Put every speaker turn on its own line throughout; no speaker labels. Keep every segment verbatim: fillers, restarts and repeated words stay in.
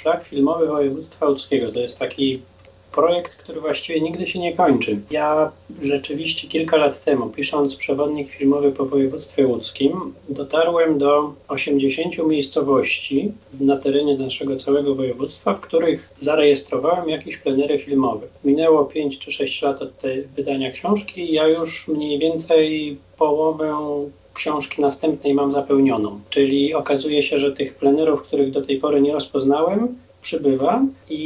Szlak Filmowy Województwa Łódzkiego. To jest taki projekt, który właściwie nigdy się nie kończy. Ja rzeczywiście kilka lat temu, pisząc przewodnik filmowy po województwie łódzkim, dotarłem do osiemdziesięciu miejscowości na terenie naszego całego województwa, w których zarejestrowałem jakieś plenery filmowe. Minęło pięć czy sześć lat od tej wydania książki i ja już mniej więcej połowę książki następnej mam zapełnioną. Czyli okazuje się, że tych plenerów, których do tej pory nie rozpoznałem, przybywa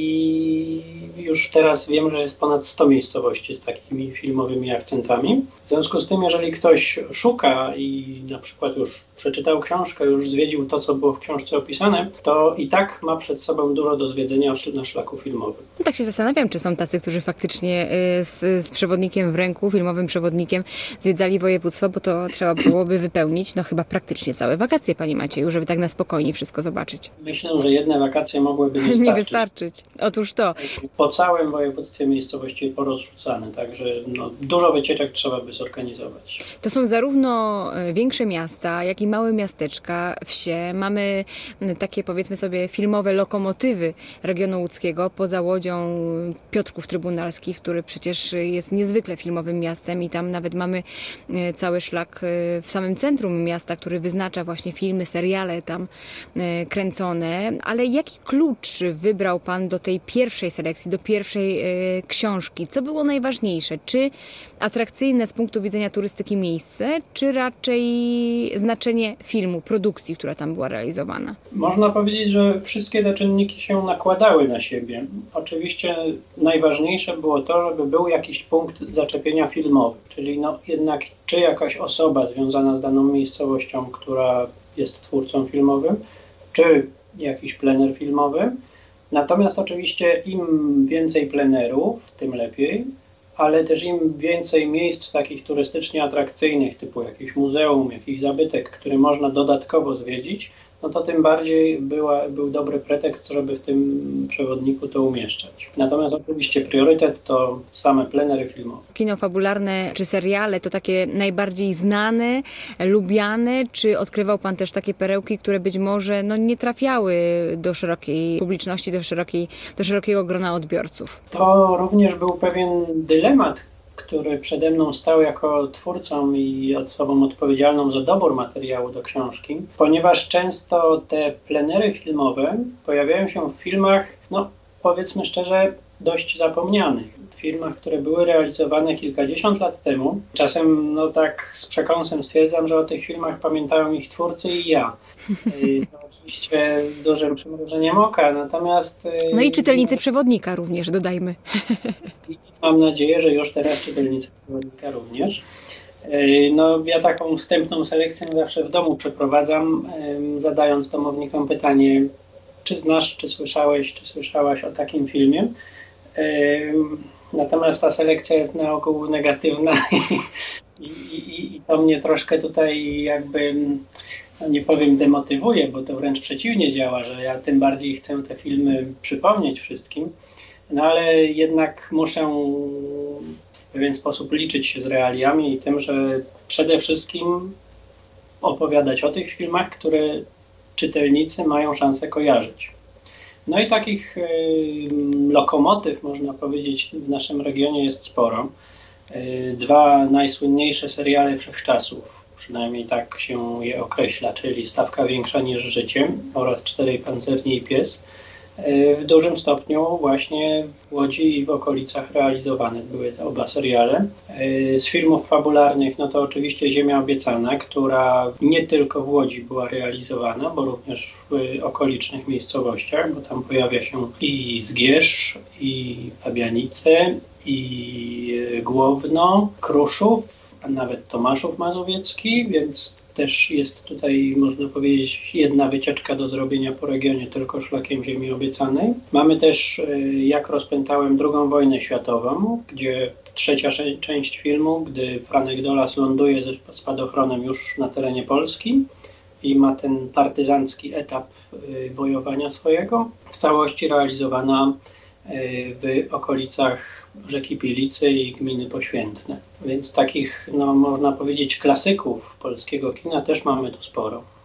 i już teraz wiem, że jest ponad sto miejscowości z takimi filmowymi akcentami. W związku z tym, jeżeli ktoś szuka i na przykład już przeczytał książkę, już zwiedził to, co było w książce opisane, to i tak ma przed sobą dużo do zwiedzenia na szlaku filmowym.
No tak się zastanawiam, czy są tacy, którzy faktycznie z, z przewodnikiem w ręku, filmowym przewodnikiem zwiedzali województwo, bo to trzeba byłoby wypełnić, no chyba praktycznie całe wakacje, Panie Macieju, żeby tak na spokojnie wszystko zobaczyć.
Myślę, że jedne wakacje mogłyby nie wystarczyć.
Nie wystarczyć. Otóż to.
Po całym województwie miejscowości porozrzucane, także no, dużo wycieczek trzeba by zorganizować.
To są zarówno większe miasta, jak i małe miasteczka, wsie. Mamy takie, powiedzmy sobie, filmowe lokomotywy regionu łódzkiego, poza Łodzią Piotrków Trybunalskich, który przecież jest niezwykle filmowym miastem i tam nawet mamy cały szlak w samym centrum miasta, który wyznacza właśnie filmy, seriale tam kręcone. Ale jaki klucz wybrał Pan do tej pierwszej selekcji, do pierwszej y, książki? Co było najważniejsze? Czy atrakcyjne z punktu widzenia turystyki miejsce, czy raczej znaczenie filmu, produkcji, która tam była realizowana?
Można powiedzieć, że wszystkie te czynniki się nakładały na siebie. Oczywiście najważniejsze było to, żeby był jakiś punkt zaczepienia filmowy, czyli no jednak czy jakaś osoba związana z daną miejscowością, która jest twórcą filmowym, czy jakiś plener filmowy. Natomiast oczywiście im więcej plenerów, tym lepiej, ale też im więcej miejsc takich turystycznie atrakcyjnych, typu jakieś muzeum, jakiś zabytek, który można dodatkowo zwiedzić, no to tym bardziej była, był dobry pretekst, żeby w tym przewodniku to umieszczać. Natomiast oczywiście priorytet to same plenery filmowe.
Kino fabularne czy seriale to takie najbardziej znane, lubiane, czy odkrywał Pan też takie perełki, które być może no, nie trafiały do szerokiej publiczności, do, szerokiej, do szerokiego grona odbiorców?
To również był pewien dylemat, który przede mną stał jako twórcą i osobą odpowiedzialną za dobór materiału do książki, ponieważ często te plenery filmowe pojawiają się w filmach, no powiedzmy szczerze, dość zapomnianych. W filmach, które były realizowane kilkadziesiąt lat temu. Czasem, no tak z przekąsem stwierdzam, że o tych filmach pamiętają ich twórcy i ja. To oczywiście dużym przymrużeniem oka, natomiast...
No i czytelnicy przewodnika również, dodajmy.
Mam nadzieję, że już teraz czytelnicy przewodnika również. No, ja taką wstępną selekcję zawsze w domu przeprowadzam, zadając domownikom pytanie, czy znasz, czy słyszałeś, czy słyszałaś o takim filmie. Natomiast ta selekcja jest na ogół negatywna i, i, i to mnie troszkę tutaj jakby, no nie powiem demotywuje, bo to wręcz przeciwnie działa, że ja tym bardziej chcę te filmy przypomnieć wszystkim. No ale jednak muszę w pewien sposób liczyć się z realiami i tym, że przede wszystkim opowiadać o tych filmach, które czytelnicy mają szansę kojarzyć. No i takich y, lokomotyw, można powiedzieć, w naszym regionie jest sporo. Y, dwa najsłynniejsze seriale wszechczasów, przynajmniej tak się je określa, czyli Stawka większa niż życie oraz Czterej pancerni i pies. W dużym stopniu właśnie w Łodzi i w okolicach realizowane były te oba seriale. Z filmów fabularnych, no to oczywiście Ziemia obiecana, która nie tylko w Łodzi była realizowana, bo również w okolicznych miejscowościach, bo tam pojawia się i Zgierz, i Fabianice, i Głowno, Kruszów, a nawet Tomaszów Mazowiecki, więc też jest tutaj, można powiedzieć, jedna wycieczka do zrobienia po regionie tylko szlakiem Ziemi obiecanej. Mamy też, jak rozpętałem, drugą wojnę światową, gdzie trzecia część filmu, gdy Franek Dolas ląduje ze spadochronem już na terenie Polski i ma ten partyzancki etap wojowania swojego, w całości realizowana w okolicach rzeki Pilicy i gminy Poświętne. Więc takich, no, można powiedzieć, klasyków polskiego kina też mamy tu sporo.